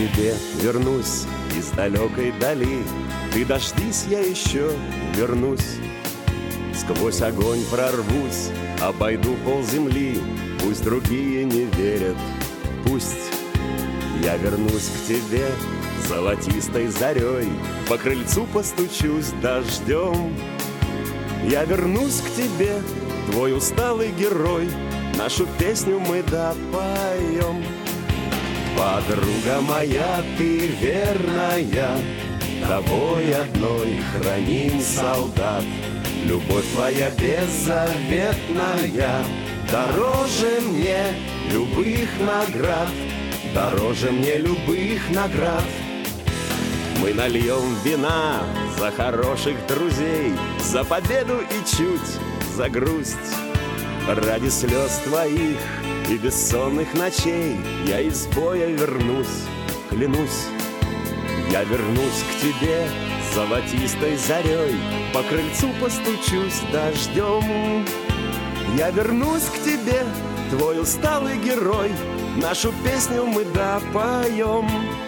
тебе вернусь из далекой дали. Ты дождись, я еще вернусь. Сквозь огонь прорвусь, обойду полземли. Пусть другие не верят, пусть я вернусь к тебе золотистой зарей. По крыльцу постучусь дождем. Я вернусь к тебе, твой усталый герой. Нашу песню мы допоем. Подруга моя, ты верная, тобой одной храним, солдат. Любовь твоя беззаветная дороже мне любых наград, дороже мне любых наград. Мы нальем вина за хороших друзей, за победу и чуть за грусть. Ради слез твоих и бессонных ночей я из боя вернусь, клянусь. Я вернусь к тебе золотистой зарей, по крыльцу постучусь дождем. Я вернусь к тебе, твой усталый герой. Нашу песню мы допоем.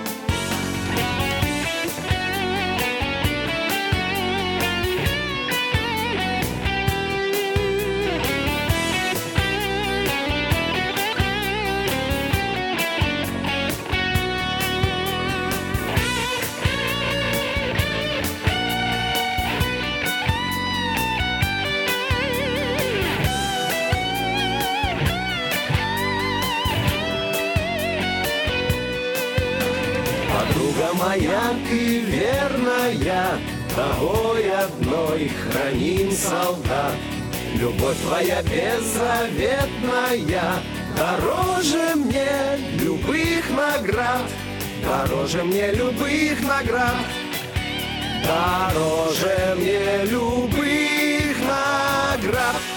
Подруга моя, ты верная, тобой одной храним, солдат. Любовь твоя беззаветная дороже мне любых наград, дороже мне любых наград, дороже мне любых наград.